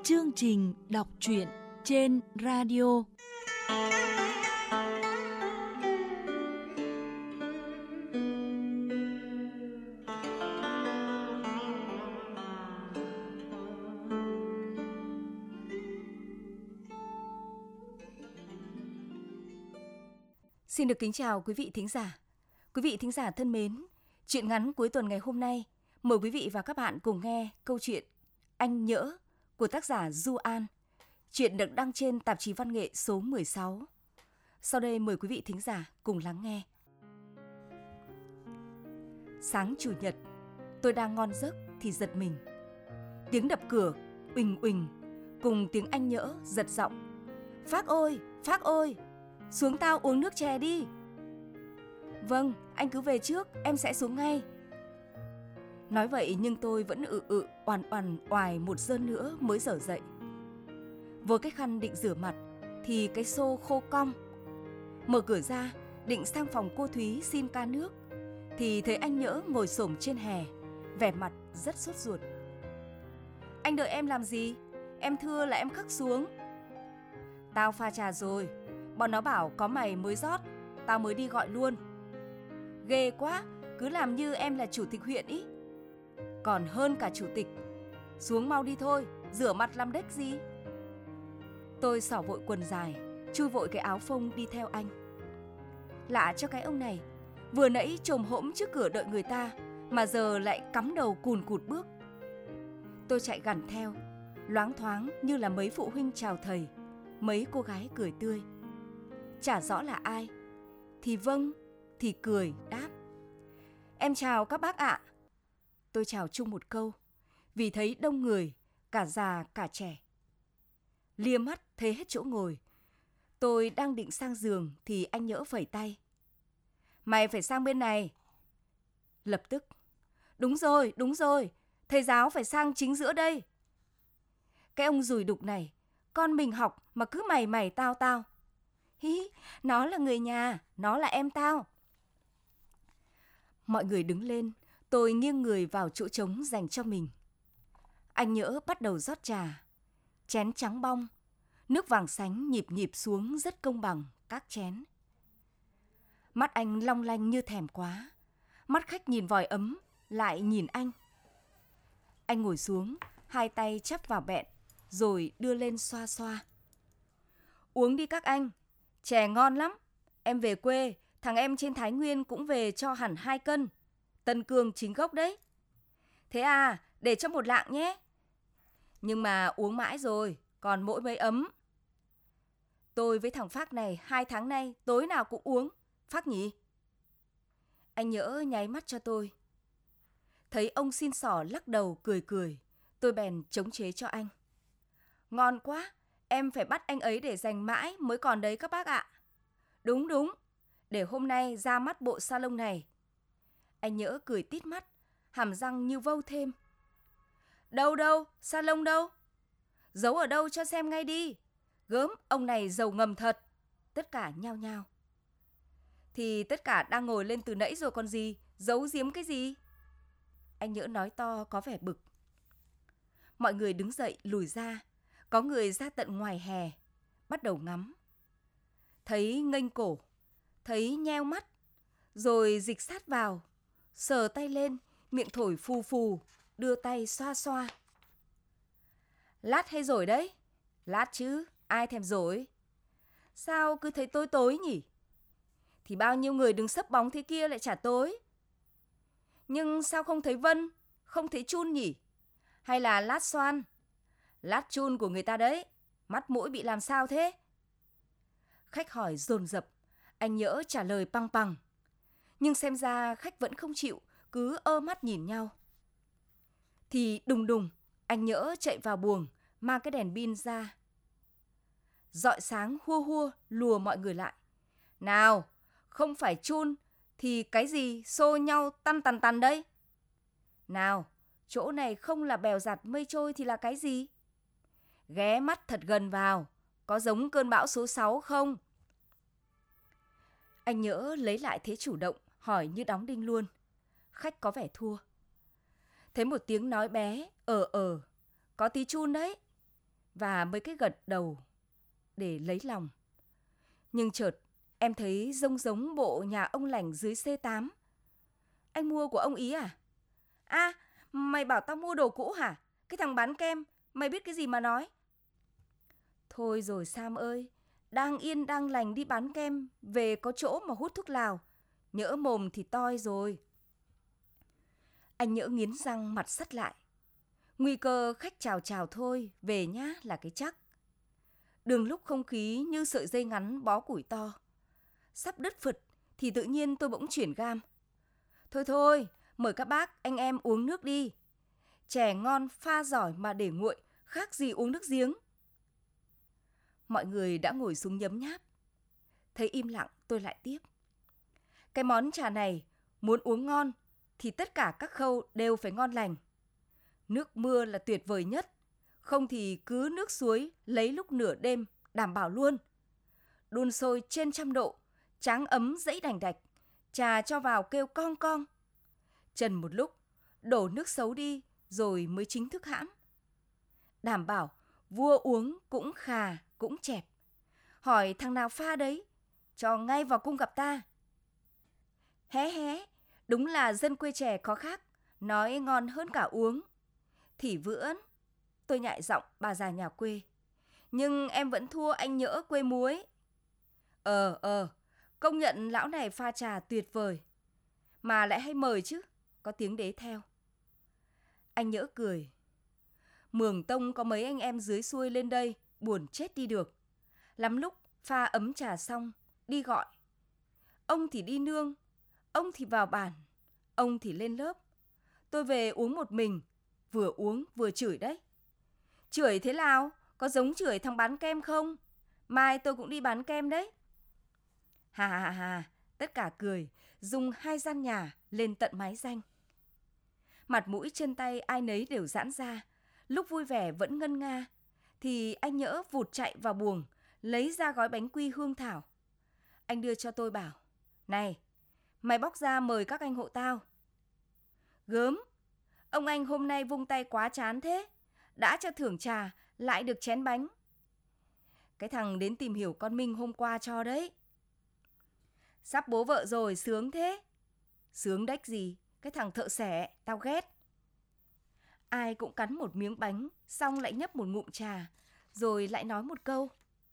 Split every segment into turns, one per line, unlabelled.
chương trình đọc truyện trên radio.
Xin được kính chào quý vị thính giả. Quý vị thính giả thân mến, truyện ngắn cuối tuần ngày hôm nay mời quý vị và các bạn cùng nghe câu chuyện Anh Nhỡ của tác giả Du An. Truyện được đăng trên tạp chí văn nghệ số 16. Sau đây mời quý vị thính giả cùng lắng nghe. Sáng Chủ nhật, tôi đang ngon giấc thì giật mình. Tiếng đập cửa uỳnh uỳnh cùng tiếng anh Nhỡ giật giọng. Phác ơi, xuống tao uống nước chè đi. Vâng, anh cứ về trước, em sẽ xuống ngay. Nói vậy nhưng tôi vẫn oằn oài một giây nữa mới dở dậy. Với cái khăn định rửa mặt thì cái xô khô cong. Mở cửa ra định sang phòng cô Thúy xin ca nước thì thấy anh Nhỡ ngồi xổm trên hè, vẻ mặt rất sốt ruột. Anh đợi em làm gì? Em thưa là em khắc xuống. Tao pha trà rồi, bọn nó bảo có mày mới rót, tao mới đi gọi luôn. Ghê quá, cứ làm như em là chủ tịch huyện ý. Còn hơn cả chủ tịch. Xuống mau đi thôi, rửa mặt làm đếch gì. Tôi xỏ vội quần dài, chui vội cái áo phông đi theo anh. Lạ cho cái ông này, vừa nãy chồm hỗm trước cửa đợi người ta mà giờ lại cắm đầu cùn cụt bước. Tôi chạy gằn theo, loáng thoáng như là mấy phụ huynh chào thầy, mấy cô gái cười tươi. Chả rõ là ai, thì vâng, thì cười đáp. Em chào các bác ạ. Tôi chào chung một câu, vì thấy đông người, cả già cả trẻ. Lia mắt thấy hết chỗ ngồi. Tôi đang định sang giường thì anh Nhỡ phẩy tay. Mày phải sang bên này. Lập tức. Đúng rồi, thầy giáo phải sang chính giữa đây. Cái ông dùi đục này, con mình học mà cứ mày tao. Hí, nó là người nhà, nó là em tao. Mọi người đứng lên, tôi nghiêng người vào chỗ trống dành cho mình. Anh Nhỡ bắt đầu rót trà. Chén trắng bong, nước vàng sánh nhịp xuống rất công bằng các chén. Mắt anh long lanh như thèm quá. Mắt khách nhìn vòi ấm, lại nhìn anh. Anh ngồi xuống, hai tay chắp vào bẹn, rồi đưa lên xoa xoa. Uống đi các anh, chè ngon lắm. Em về quê, thằng em trên Thái Nguyên cũng về cho hẳn 2 cân. Tân cương chính gốc đấy. Thế à, để cho một lạng nhé. Nhưng mà uống mãi rồi, còn mỗi mấy ấm. Tôi với thằng Phác này 2 tháng nay tối nào cũng uống. Phác nhỉ? Anh Nhỡ nháy mắt cho tôi. Thấy ông xin xỏ lắc đầu cười, tôi bèn chống chế cho anh. Ngon quá, em phải bắt anh ấy để dành mãi mới còn đấy các bác ạ. Đúng, để hôm nay ra mắt bộ salon này. Anh Nhỡ cười tít mắt, hàm răng như vâu thêm. Đâu, salon đâu? Giấu ở đâu cho xem ngay đi. Gớm, ông này giàu ngầm thật. Tất cả nhao nhao. Thì tất cả đang ngồi lên từ nãy rồi còn gì, giấu giếm cái gì? Anh Nhỡ nói to có vẻ bực. Mọi người đứng dậy lùi ra, có người ra tận ngoài hè, bắt đầu ngắm. Thấy nghênh cổ, thấy nheo mắt, rồi dịch sát vào, sờ tay lên, miệng thổi phù phù, đưa tay xoa xoa. Lát hay rồi đấy? Lát chứ, ai thèm rồi? Sao cứ thấy tối nhỉ? Thì bao nhiêu người đứng sấp bóng thế kia lại chả tối. Nhưng sao không thấy Vân, không thấy Chun nhỉ? Hay là lát xoan? Lát Chun của người ta đấy, mắt mũi bị làm sao thế? Khách hỏi dồn dập, anh Nhỡ trả lời păng păng. Nhưng xem ra khách vẫn không chịu, cứ ơ mắt nhìn nhau. Thì đùng, anh Nhỡ chạy vào buồng, mang cái đèn pin ra. Rọi sáng hua lùa mọi người lại. Nào, không phải Chun thì cái gì xô nhau tăn đấy? Nào, chỗ này không là bèo dạt mây trôi thì là cái gì? Ghé mắt thật gần vào, có giống cơn bão số 6 không? Anh Nhỡ lấy lại thế chủ động, hỏi như đóng đinh luôn. Khách có vẻ thua. Thấy một tiếng nói bé, có tí Chun đấy. và mấy cái gật đầu để lấy lòng. Nhưng chợt em thấy giống bộ nhà ông Lành dưới C8. Anh mua của ông Ý à? À, mày bảo tao mua đồ cũ hả? Cái thằng bán kem, mày biết cái gì mà nói? Thôi rồi Sam ơi, đang yên đang lành đi bán kem, về có chỗ mà hút thuốc lào. Nhỡ mồm thì toi rồi. Anh Nhỡ nghiến răng mặt sắt lại. Nguy cơ khách chào thôi, về nhá là cái chắc. Đường lúc không khí như sợi dây ngắn bó củi to. Sắp đứt phật thì tự nhiên tôi bỗng chuyển gam. Thôi, mời các bác, anh em uống nước đi. Chè ngon pha giỏi mà để nguội, khác gì uống nước giếng. Mọi người đã ngồi xuống nhấm nháp. Thấy im lặng, tôi lại tiếp. Cái món trà này, muốn uống ngon thì tất cả các khâu đều phải ngon lành. Nước mưa là tuyệt vời nhất, không thì cứ nước suối lấy lúc nửa đêm, đảm bảo luôn. Đun sôi trên 100 độ, tráng ấm dãy đành đạch, trà cho vào kêu cong cong. Trần một lúc, đổ nước xấu đi rồi mới chính thức hãm. Đảm bảo vua uống cũng khà cũng chẹp. Hỏi thằng nào pha đấy, cho ngay vào cung gặp ta. Hé, đúng là dân quê trẻ có khác, nói ngon hơn cả uống. Thì vữa, tôi nhại giọng bà già nhà quê. Nhưng em vẫn thua anh Nhỡ quê muối. Công nhận lão này pha trà tuyệt vời. Mà lại hay mời chứ, có tiếng đế theo. Anh Nhỡ cười. Mường Tông có mấy anh em dưới xuôi lên đây, buồn chết đi được. Lắm lúc pha ấm trà xong, đi gọi. Ông thì đi nương, ông thì vào bản, ông thì lên lớp. Tôi về uống một mình, vừa uống vừa chửi đấy. Chửi thế nào? Có giống chửi thằng bán kem không? Mai tôi cũng đi bán kem đấy. Hà, tất cả cười, dùng 2 gian nhà lên tận mái danh. Mặt mũi chân tay ai nấy đều giãn ra, lúc vui vẻ vẫn ngân nga, thì anh Nhỡ vụt chạy vào buồng, lấy ra gói bánh quy hương thảo. Anh đưa cho tôi bảo, này, mày bóc ra mời các anh hộ tao. Gớm, ông anh hôm nay vung tay quá chán thế, đã cho thưởng trà, lại được chén bánh. Cái thằng đến tìm hiểu con Minh hôm qua cho đấy. Sắp bố vợ rồi, sướng thế. Sướng đếch gì, cái thằng thợ xẻ, tao ghét. Ai cũng cắn một miếng bánh, xong lại nhấp một ngụm trà, rồi lại nói một câu.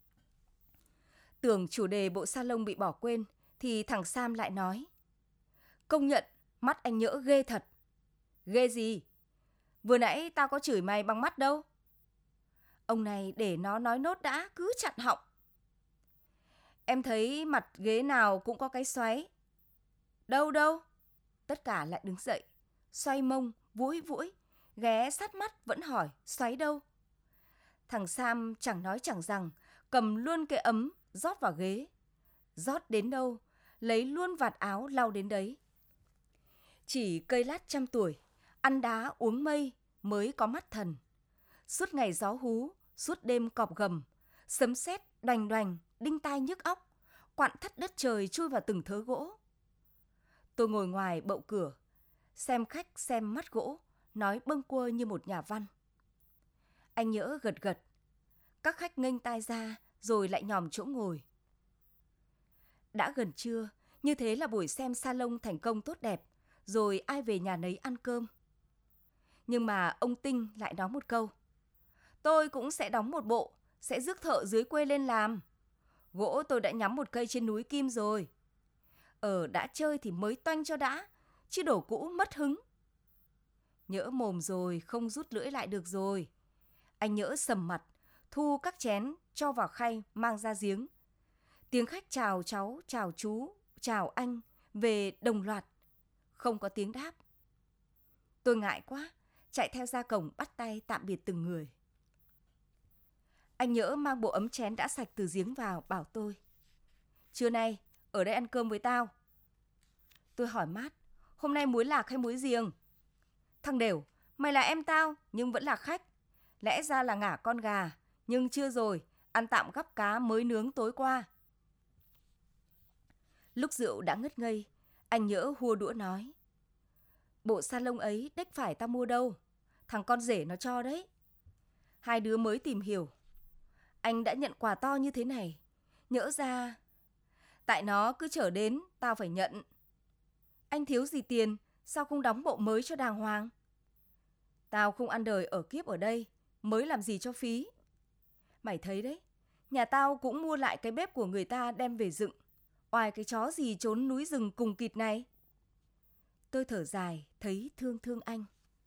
Tưởng chủ đề bộ salon bị bỏ quên, thì thằng Sam lại nói. Công nhận, mắt anh Nhỡ ghê thật. Ghê gì? Vừa nãy tao có chửi mày bằng mắt đâu. Ông này để nó nói nốt đã, cứ chặn họng. Em thấy mặt ghế nào cũng có cái xoáy. Đâu? Tất cả lại đứng dậy, xoay mông, vũi, ghé sát mắt vẫn hỏi xoáy đâu. Thằng Sam chẳng nói chẳng rằng, cầm luôn cái ấm rót vào ghế. Rót đến đâu, lấy luôn vạt áo lau đến đấy. Chỉ cây lát 100 tuổi, ăn đá uống mây mới có mắt thần. Suốt ngày gió hú, suốt đêm cọp gầm, sấm sét đoành, đinh tai nhức óc, quặn thắt đất trời chui vào từng thớ gỗ. Tôi ngồi ngoài bậu cửa, xem khách xem mắt gỗ, nói bâng quơ như một nhà văn. Anh Nhỡ gật. Các khách nghênh tai ra rồi lại nhòm chỗ ngồi. Đã gần trưa, như thế là buổi xem salon thành công tốt đẹp, rồi ai về nhà nấy ăn cơm. Nhưng mà ông Tinh lại nói một câu. Tôi cũng sẽ đóng một bộ, sẽ rước thợ dưới quê lên làm. Gỗ tôi đã nhắm một cây trên núi Kim rồi. Đã chơi thì mới toanh cho đã, chứ đổ cũ mất hứng. Nhỡ mồm rồi, không rút lưỡi lại được rồi. Anh Nhỡ sầm mặt, thu các chén, cho vào khay, mang ra giếng. Tiếng khách chào cháu, chào chú, chào anh, về đồng loạt. Không có tiếng đáp. Tôi ngại quá, chạy theo ra cổng bắt tay tạm biệt từng người. Anh Nhỡ mang bộ ấm chén đã sạch từ giếng vào, bảo tôi. Trưa nay, ở đây ăn cơm với tao. Tôi hỏi mát, hôm nay muối lạc hay muối riềng? Thằng Đều, mày là em tao, nhưng vẫn là khách. Lẽ ra là ngả con gà, nhưng chưa rồi, ăn tạm gắp cá mới nướng tối qua. Lúc rượu đã ngất ngây, anh Nhỡ hua đũa nói. Bộ salon ấy đếch phải tao mua đâu, thằng con rể nó cho đấy. Hai đứa mới tìm hiểu. Anh đã nhận quà to như thế này. Nhỡ ra... Tại nó cứ chở đến, tao phải nhận. Anh thiếu gì tiền, sao không đóng bộ mới cho đàng hoàng? Tao không ăn đời ở kiếp ở đây, mới làm gì cho phí. Mày thấy đấy, nhà tao cũng mua lại cái bếp của người ta đem về dựng. Oài cái chó gì trốn núi rừng cùng kịt này. Tôi thở dài, thấy thương thương anh.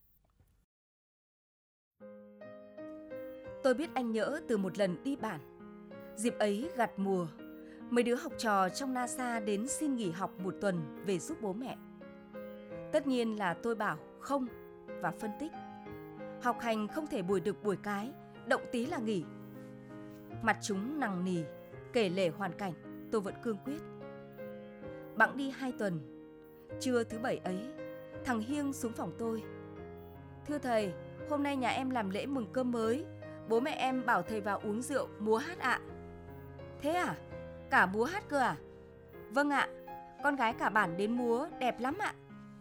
Tôi biết anh Nhỡ từ một lần đi bản. Dịp ấy gặt mùa, mấy đứa học trò trong NASA đến xin nghỉ học một tuần về giúp bố mẹ. Tất nhiên là tôi bảo không và phân tích. Học hành không thể bồi được buổi cái, động tí là nghỉ. Mặt chúng nằng nì, kể lể hoàn cảnh, tôi vẫn cương quyết. Bẵng đi 2 tuần, trưa thứ Bảy ấy, thằng Hiêng xuống phòng tôi. Thưa thầy, hôm nay nhà em làm lễ mừng cơm mới. Bố mẹ em bảo thầy vào uống rượu, múa hát ạ. Thế à? Cả múa hát cơ à? Vâng ạ, con gái cả bản đến múa, đẹp lắm ạ.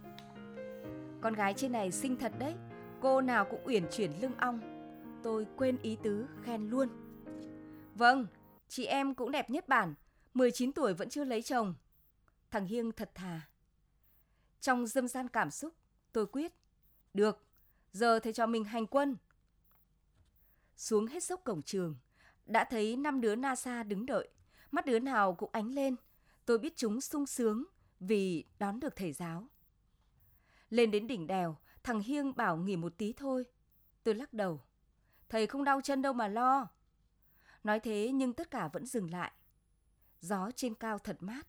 Con gái trên này xinh thật đấy, cô nào cũng uyển chuyển lưng ong. Tôi quên ý tứ, khen luôn. Vâng, chị em cũng đẹp nhất bản, 19 tuổi vẫn chưa lấy chồng. Thằng Hiêng thật thà. Trong dâm gian cảm xúc, tôi quyết. Được, giờ thầy cho mình hành quân. Xuống hết dốc cổng trường, đã thấy 5 đứa NASA đứng đợi. Mắt đứa nào cũng ánh lên. Tôi biết chúng sung sướng vì đón được thầy giáo. Lên đến đỉnh đèo, thằng Hiêng bảo nghỉ một tí thôi. Tôi lắc đầu. Thầy không đau chân đâu mà lo. Nói thế nhưng tất cả vẫn dừng lại. Gió trên cao thật mát.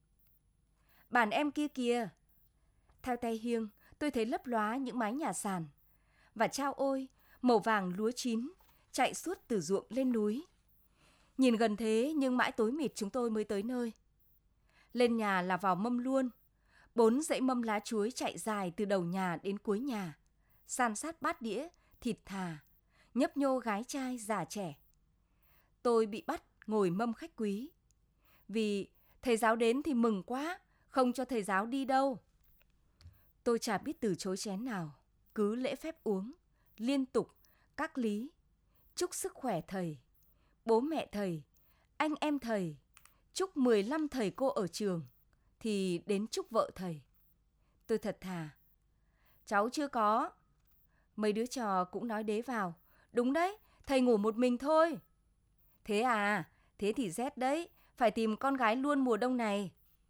Bản em kia kìa. Theo tay Hiêng, tôi thấy lấp lóa những mái nhà sàn. Và chao ôi, màu vàng lúa chín, chạy suốt từ ruộng lên núi. Nhìn gần thế nhưng mãi tối mịt chúng tôi mới tới nơi. Lên nhà là vào mâm luôn. 4 dãy mâm lá chuối chạy dài từ đầu nhà đến cuối nhà. San sát bát đĩa, thịt thà, nhấp nhô gái trai già trẻ. Tôi bị bắt ngồi mâm khách quý. Vì thầy giáo đến thì mừng quá, không cho thầy giáo đi đâu. Tôi chả biết từ chối chén nào, cứ lễ phép uống, liên tục, các lý. Chúc sức khỏe thầy, bố mẹ thầy, anh em thầy, chúc 15 thầy cô ở trường, thì đến chúc vợ thầy. Tôi thật thà. Cháu chưa có. Mấy đứa trò cũng nói đế vào. Đúng đấy, thầy ngủ một mình thôi. Thế à, thế thì rét đấy, phải tìm con gái luôn mùa đông này.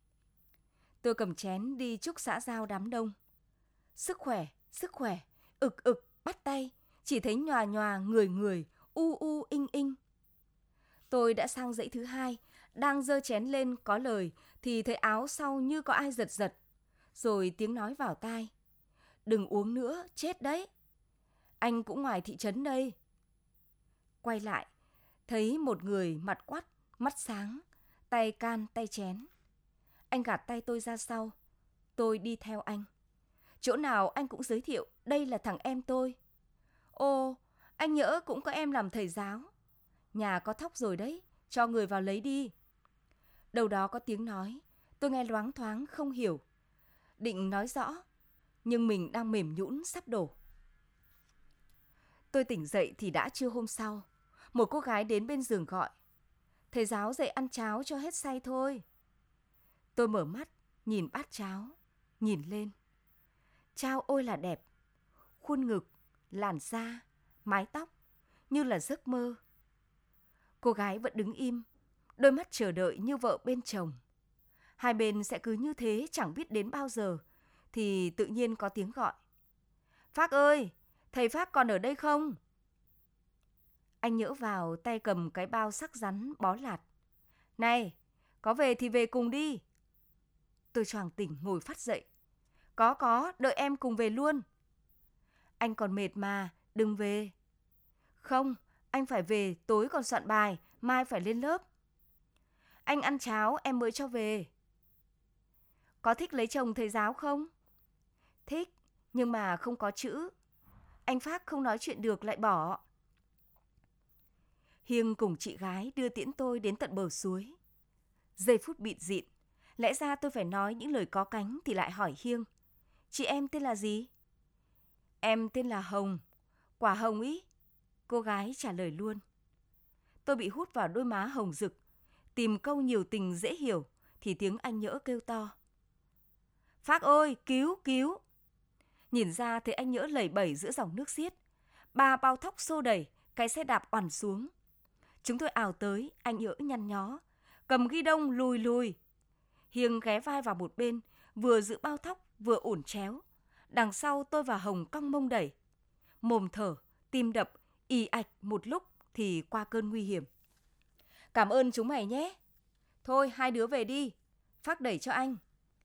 Tôi cầm chén đi chúc xã giao đám đông. Sức khỏe, ực, bắt tay, chỉ thấy nhòa nhòa, người, u, inh. Tôi đã sang dãy thứ 2, đang giơ chén lên có lời thì thấy áo sau như có ai giật. Rồi tiếng nói vào tai. Đừng uống nữa, chết đấy. Anh cũng ngoài thị trấn đây. Quay lại, thấy một người mặt quắt, mắt sáng, tay can, tay chén. Anh gạt tay tôi ra sau. Tôi đi theo anh. Chỗ nào anh cũng giới thiệu, đây là thằng em tôi. Ồ, anh Nhỡ cũng có em làm thầy giáo. Nhà có thóc rồi đấy, cho người vào lấy đi. Đầu đó có tiếng nói, tôi nghe loáng thoáng không hiểu. Định nói rõ, nhưng mình đang mềm nhũn sắp đổ. Tôi tỉnh dậy thì đã trưa hôm sau. Một cô gái đến bên giường gọi. Thầy giáo dậy ăn cháo cho hết say thôi. Tôi mở mắt, nhìn bát cháo, nhìn lên. Chao ôi là đẹp. Khuôn ngực, làn da, mái tóc, như là giấc mơ. Cô gái vẫn đứng im, đôi mắt chờ đợi như vợ bên chồng. Hai bên sẽ cứ như thế chẳng biết đến bao giờ, thì tự nhiên có tiếng gọi. Phác ơi, thầy Phác còn ở đây không? Anh Nhỡ vào, tay cầm cái bao sắc rắn bó lạt. Này, có về thì về cùng đi. Tôi choàng tỉnh ngồi phắt dậy. Có, đợi em cùng về luôn. Anh còn mệt mà, đừng về. Không, anh phải về, tối còn soạn bài, mai phải lên lớp. Anh ăn cháo, em mới cho về. Có thích lấy chồng thầy giáo không? Thích, nhưng mà không có chữ. Anh Phác không nói chuyện được lại bỏ. Hiêng cùng chị gái đưa tiễn tôi đến tận bờ suối. Giây phút bịt dịn, lẽ ra tôi phải nói những lời có cánh thì lại hỏi Hiêng. Chị em tên là gì? Em tên là Hồng, quả hồng ý. Cô gái trả lời luôn. Tôi bị hút vào đôi má hồng rực, tìm câu nhiều tình dễ hiểu, thì tiếng anh Nhỡ kêu to. Phác ơi, cứu, cứu! Nhìn ra thấy anh Nhỡ lẩy bẩy giữa dòng nước xiết. 3 bao thóc xô đẩy, cái xe đạp oằn xuống. Chúng tôi ào tới, anh Nhỡ nhăn nhó, cầm ghi đông lùi lùi. Hiêng ghé vai vào một bên, vừa giữ bao thóc vừa ủn chéo. Đằng sau tôi và Hồng cong mông đẩy. Mồm thở, tim đập, ì ạch một lúc thì qua cơn nguy hiểm. Cảm ơn chúng mày nhé. Thôi hai đứa về đi, Phác đẩy cho anh.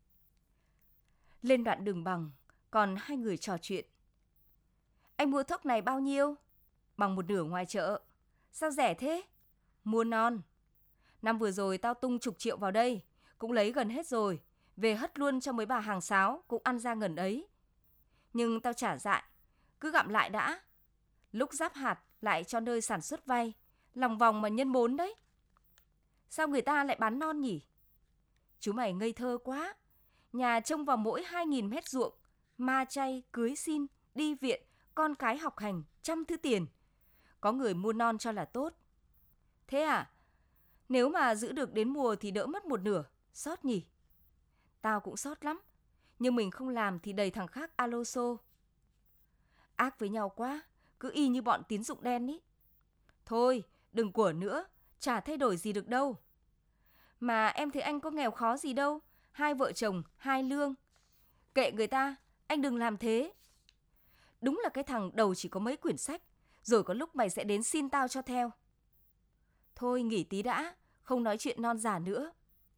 Lên đoạn đường bằng, còn hai người trò chuyện. Anh mua thóc này bao nhiêu? Bằng một nửa ngoài chợ. Sao rẻ thế? Mua non. Năm vừa rồi tao tung 10 triệu vào đây, cũng lấy gần hết rồi. Về hất luôn cho mấy bà hàng sáo, cũng ăn ra ngần ấy. Nhưng tao trả dại, cứ gặm lại đã. Lúc giáp hạt lại cho nơi sản xuất vay, lòng vòng mà nhân 4 đấy. Sao người ta lại bán non nhỉ? Chú mày ngây thơ quá. Nhà trông vào mỗi 2.000 mét ruộng, ma chay, cưới xin, đi viện, con cái học hành, trăm thứ tiền. Có người mua non cho là tốt. Thế à? Nếu mà giữ được đến mùa thì đỡ mất một nửa, sót nhỉ? Tao cũng sót lắm, nhưng mình không làm thì đầy thằng khác alo xô. Ác với nhau quá, cứ y như bọn tín dụng đen ý. Thôi, đừng của nữa, chả thay đổi gì được đâu. Mà em thấy anh có nghèo khó gì đâu, 2 vợ chồng, 2 lương. Kệ người ta, anh đừng làm thế. Đúng là cái thằng đầu chỉ có mấy quyển sách, rồi có lúc mày sẽ đến xin tao cho theo. Thôi nghỉ tí đã, không nói chuyện non giả nữa.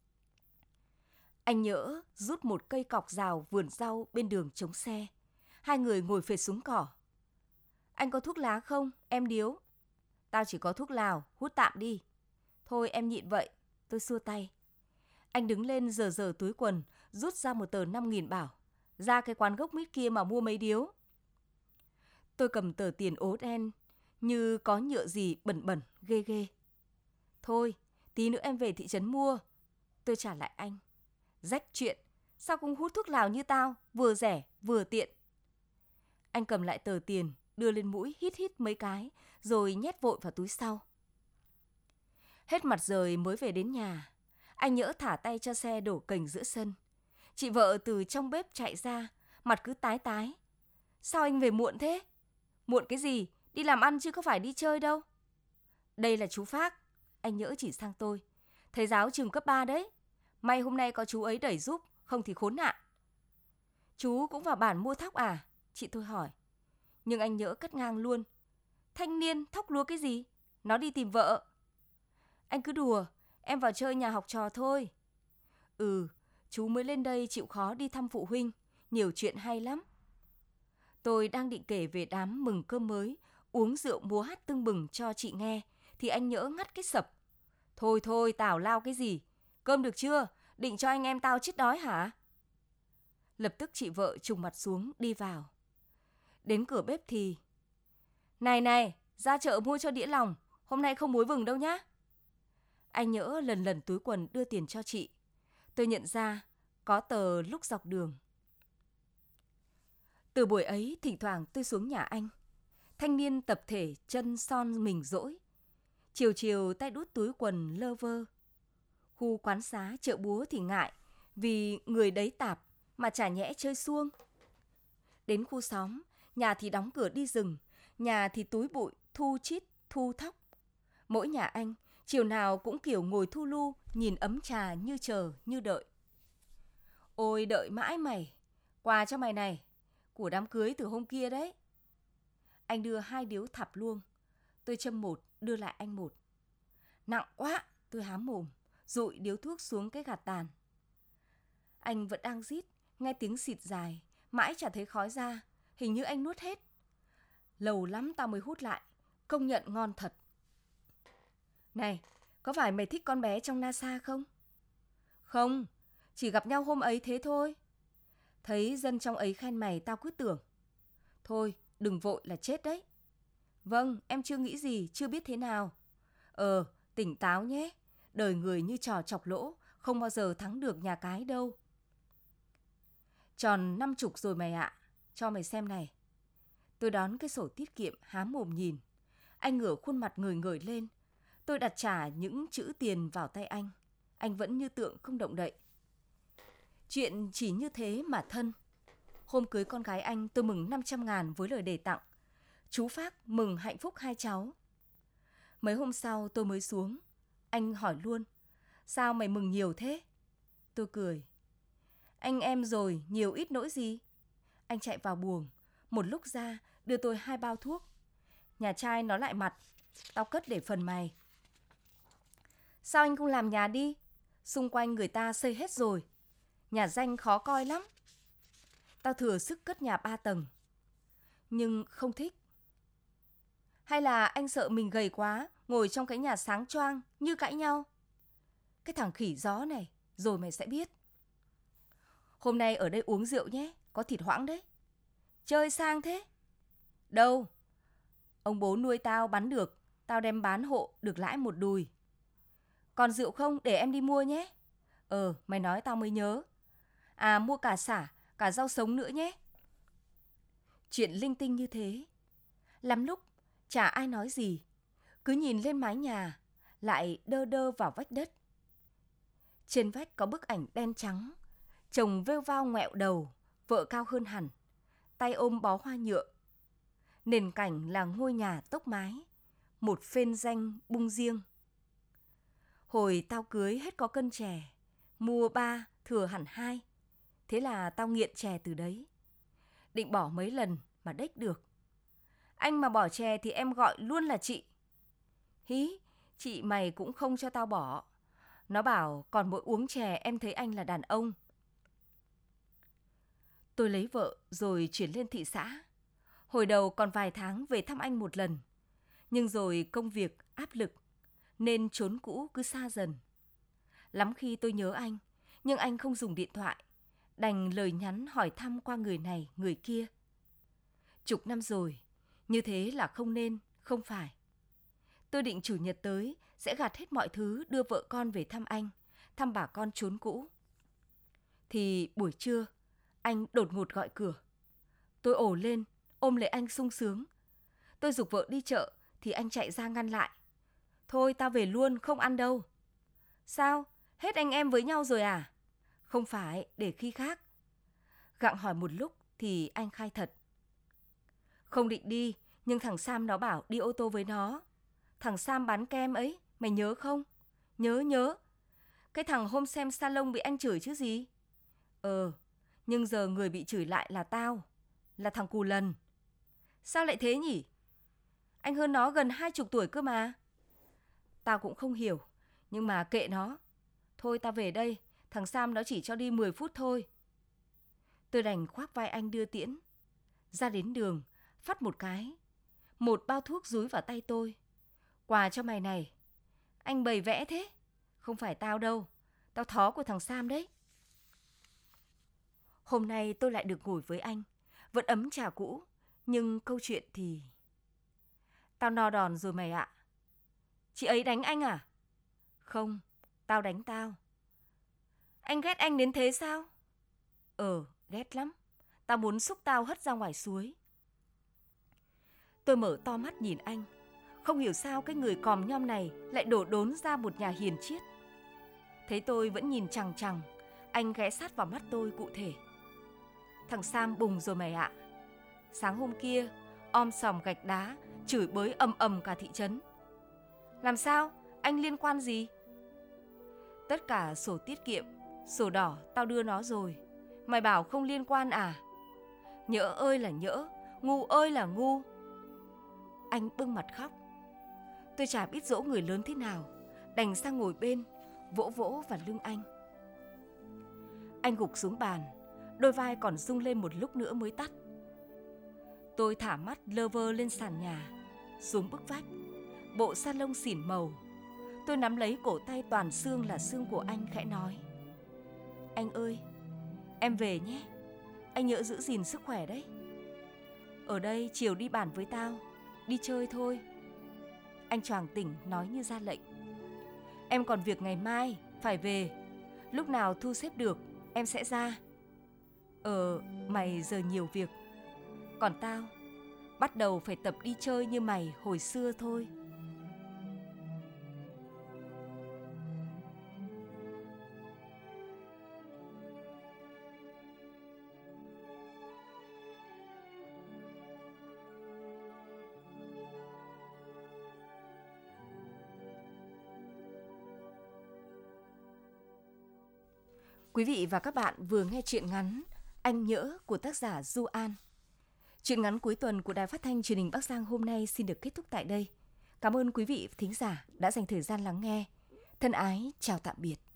Anh Nhỡ rút một cây cọc rào vườn rau bên đường chống xe. Hai người ngồi phệt xuống cỏ. Anh có thuốc lá không? Em điếu. Tao chỉ có thuốc lào, hút tạm đi. Thôi em nhịn vậy. Tôi xua tay. Anh đứng lên giở túi quần, rút ra một tờ 5.000 bảo. Ra cái quán gốc mít kia mà mua mấy điếu. Tôi cầm tờ tiền ố đen, như có nhựa gì bẩn bẩn, ghê ghê. Thôi, tí nữa em về thị trấn mua. Tôi trả lại anh. Rách chuyện, sao cũng hút thuốc lào như tao, vừa rẻ, vừa tiện. Anh cầm lại tờ tiền, đưa lên mũi hít mấy cái, rồi nhét vội vào túi sau. Hết mặt trời mới về đến nhà, anh Nhỡ thả tay cho xe đổ cành giữa sân. Chị vợ từ trong bếp chạy ra, mặt cứ tái tái. Sao anh về muộn thế? Muộn cái gì, đi làm ăn chứ có phải đi chơi đâu. Đây là chú Phác, anh Nhỡ chỉ sang tôi. Thầy giáo trường cấp 3 đấy. May hôm nay có chú ấy đẩy giúp, không thì khốn nạn. Chú cũng vào bản mua thóc à? Chị tôi hỏi. Nhưng anh Nhỡ cắt ngang luôn. Thanh niên thóc lúa cái gì? Nó đi tìm vợ. Anh cứ đùa, em vào chơi nhà học trò thôi. Chú mới lên đây chịu khó đi thăm phụ huynh, nhiều chuyện hay lắm. Tôi đang định kể về đám mừng cơm mới, uống rượu múa hát tưng bừng cho chị nghe, thì anh Nhỡ ngắt cái sập. Thôi, tào lao cái gì? Cơm được chưa? Định cho anh em tao chết đói hả? Lập tức chị vợ trùng mặt xuống đi vào. Đến cửa bếp thì... Này, ra chợ mua cho đĩa lòng, hôm nay không muối vừng đâu nhá. Anh Nhỡ lần túi quần đưa tiền cho chị. Tôi nhận ra có tờ lúc dọc đường. Từ buổi ấy thỉnh thoảng tôi xuống nhà anh. Thanh niên tập thể chân son mình dỗi. Chiều tay đút túi quần lơ vơ. Khu quán xá chợ búa thì ngại vì người đấy tạp mà chả nhẽ chơi suông. Đến khu xóm, nhà thì đóng cửa đi rừng, nhà thì túi bụi thu chít thu thóc. Mỗi nhà anh chiều nào cũng kiểu ngồi thu lu nhìn ấm trà như chờ như đợi. Ôi đợi mãi mày, quà cho mày này, của đám cưới từ hôm kia đấy. Anh đưa 2 điếu thặp luông. Tôi châm 1, đưa lại anh 1. Nặng quá, tôi há mồm, dụi điếu thuốc xuống cái gạt tàn. Anh vẫn đang rít, nghe tiếng xịt dài, mãi chả thấy khói ra, hình như anh nuốt hết. Lâu lắm tao mới hút lại, công nhận ngon thật. Này, có phải mày thích con bé trong NASA không? Không, chỉ gặp nhau hôm ấy thế thôi. Thấy dân trong ấy khen mày tao cứ tưởng. Thôi, đừng vội là chết đấy. Vâng, em chưa nghĩ gì, chưa biết thế nào. Tỉnh táo nhé. Đời người như trò chọc lỗ, không bao giờ thắng được nhà cái đâu. Tròn 50 rồi mày ạ, cho mày xem này. Tôi đón cái sổ tiết kiệm há mồm nhìn. Anh ngửa khuôn mặt ngời ngời lên. Tôi đặt trả những chữ tiền vào tay anh. Anh vẫn như tượng không động đậy. Chuyện chỉ như thế mà thân. Hôm cưới con gái anh, tôi mừng 500.000 với lời đề tặng. Chú Phác mừng hạnh phúc hai cháu. Mấy hôm sau tôi mới xuống. Anh hỏi luôn, sao mày mừng nhiều thế? Tôi cười. Anh em rồi, nhiều ít nỗi gì? Anh chạy vào buồng, một lúc ra đưa tôi 2 bao thuốc. Nhà trai nó lại mặt, tao cất để phần mày. Sao anh không làm nhà đi? Xung quanh người ta xây hết rồi. Nhà danh khó coi lắm. Tao thừa sức cất nhà 3 tầng. Nhưng không thích. Hay là anh sợ mình gầy quá, ngồi trong cái nhà sáng choang như cãi nhau? Cái thằng khỉ gió này, rồi mày sẽ biết. Hôm nay ở đây uống rượu nhé, có thịt hoãng đấy. Chơi sang thế? Đâu? Ông bố nuôi tao bắn được, tao đem bán hộ được lãi 1 đùi. Còn rượu không, để em đi mua nhé. Mày nói tao mới nhớ. À, mua cả sả, cả rau sống nữa nhé. Chuyện linh tinh như thế. Lắm lúc, chả ai nói gì. Cứ nhìn lên mái nhà, lại đơ đơ vào vách đất. Trên vách có bức ảnh đen trắng. Chồng vêu vao ngoẹo đầu, vợ cao hơn hẳn, tay ôm bó hoa nhựa. Nền cảnh là ngôi nhà tốc mái, một phên danh bung riêng. Hồi tao cưới hết có cân chè, mua 3, thừa hẳn 2. Thế là tao nghiện chè từ đấy. Định bỏ mấy lần mà đếch được. Anh mà bỏ chè thì em gọi luôn là chị. Hí, chị mày cũng không cho tao bỏ. Nó bảo còn mỗi uống chè em thấy anh là đàn ông. Tôi lấy vợ rồi chuyển lên thị xã. Hồi đầu còn vài tháng về thăm anh một lần. Nhưng rồi công việc áp lực, nên chốn cũ cứ xa dần. Lắm khi tôi nhớ anh, nhưng anh không dùng điện thoại. Đành lời nhắn hỏi thăm qua người này, người kia. Chục năm rồi, như thế là không nên, không phải. Tôi định chủ nhật tới sẽ gạt hết mọi thứ đưa vợ con về thăm anh, thăm bà con chốn cũ. Thì buổi trưa, anh đột ngột gọi cửa. Tôi ồ lên, ôm lấy anh sung sướng. Tôi giục vợ đi chợ thì anh chạy ra ngăn lại. Thôi tao về luôn, không ăn đâu. Sao? Hết anh em với nhau rồi à? Không phải, để khi khác. Gặng hỏi một lúc thì anh khai thật. Không định đi, nhưng thằng Sam nó bảo đi ô tô với nó. Thằng Sam bán kem ấy, mày nhớ không? Nhớ. Cái thằng hôm xem salon bị anh chửi chứ gì? Nhưng giờ người bị chửi lại là tao, là thằng Cù Lần. Sao lại thế nhỉ? Anh hơn nó gần 20 tuổi cơ mà. Tao cũng không hiểu, nhưng mà kệ nó. Thôi tao về đây, thằng Sam nó chỉ cho đi 10 phút thôi. Tôi đành khoác vai anh đưa tiễn. Ra đến đường, phắt một cái. Một bao thuốc dúi vào tay tôi. Quà cho mày này. Anh bày vẽ thế. Không phải tao đâu, tao thó của thằng Sam đấy. Hôm nay tôi lại được ngồi với anh. Vẫn ấm trà cũ, nhưng câu chuyện thì... Tao no đòn rồi mày ạ. Chị ấy đánh anh à? Không, tao đánh tao. Anh ghét anh đến thế sao? Ghét lắm. Tao muốn xúc tao hất ra ngoài suối. Tôi mở to mắt nhìn anh. Không hiểu sao cái người còm nhom này lại đổ đốn ra một nhà hiền triết. Thấy tôi vẫn nhìn chằm chằm, anh ghé sát vào mắt tôi cụ thể. Thằng Sam bùng rồi mày ạ. Sáng hôm kia, om sòm gạch đá, chửi bới ầm ầm cả thị trấn. Làm sao? Anh liên quan gì? Tất cả sổ tiết kiệm, sổ đỏ tao đưa nó rồi. Mày bảo không liên quan à? Nhỡ ơi là nhỡ, ngu ơi là ngu. Anh bưng mặt khóc. Tôi chả biết dỗ người lớn thế nào, đành sang ngồi bên, vỗ vỗ vào lưng anh. Anh gục xuống bàn, đôi vai còn rung lên một lúc nữa mới tắt. Tôi thả mắt lơ vơ lên sàn nhà, xuống bức vách, bộ sa lông xỉn màu. Tôi nắm lấy cổ tay toàn xương là xương của anh khẽ nói. Anh ơi, em về nhé, anh nhớ giữ gìn sức khỏe đấy. Ở đây chiều đi bàn với tao, đi chơi thôi. Anh choàng tỉnh nói như ra lệnh. Em còn việc ngày mai, phải về. Lúc nào thu xếp được, em sẽ ra. Mày giờ nhiều việc. Còn tao, bắt đầu phải tập đi chơi như mày hồi xưa thôi. Quý vị và các bạn vừa nghe truyện ngắn Anh Nhỡ của tác giả Du An. Truyện ngắn cuối tuần của Đài Phát thanh Truyền hình Bắc Giang hôm nay xin được kết thúc tại đây. Cảm ơn quý vị thính giả đã dành thời gian lắng nghe. Thân ái, chào tạm biệt.